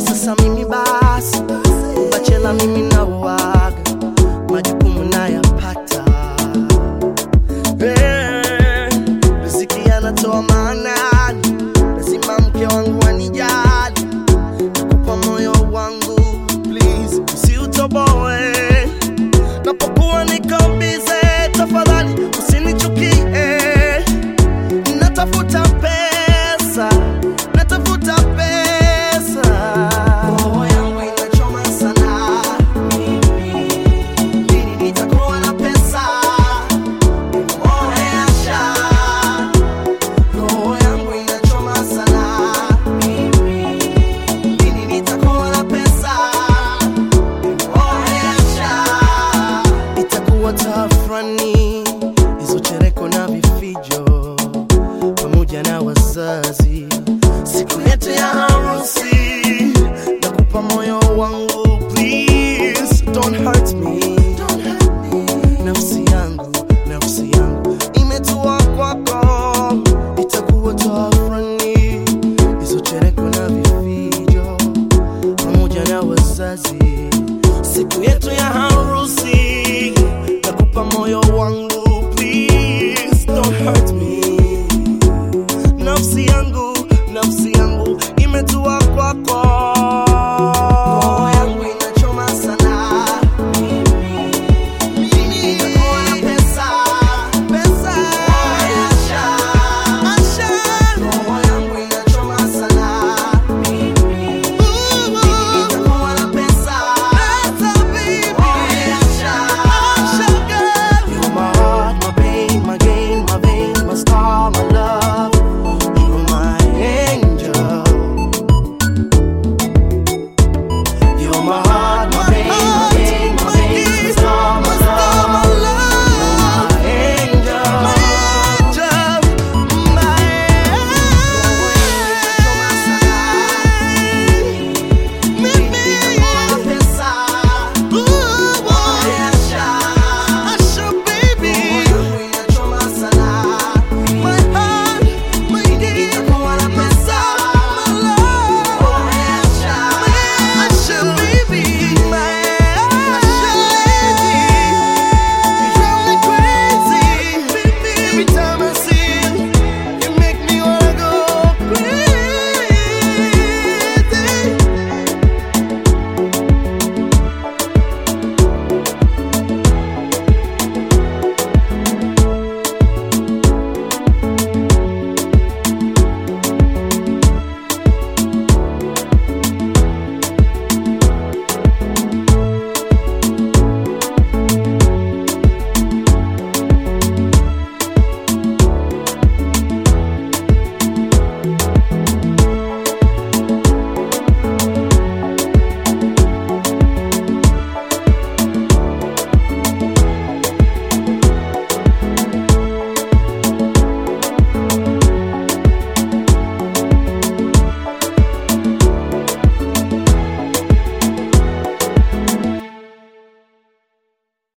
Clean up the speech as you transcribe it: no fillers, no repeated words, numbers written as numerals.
sasa mimi basi bachela mimi na uaga majukumu nayapata. Riziki anatoa maanani, lazima mke wangu anijali. Nakupa moyo wangu please usiutoboe. Napokuwa niko busy tafadhali usinichukie. Natafuta pesa, natafuta pesa. Roho yangu inachoma sana mimi. Lini nitakuwa na pesa? Oesha. Roho yangu inachoma sana mimi. Lini nitakuwa na pesa? Oesha. Itakuwa tafrani hizo chereko na vifijo pamoja na wazazi siku yetu ya harusi. Nakupa moyo wangu please don't hurt me. Nafsi yangu imetua kwako. Itakuwa tafrani hizo chereko na vifijo pamoja na wazazi siku yetu ya harusi. Nakupa moyo wangu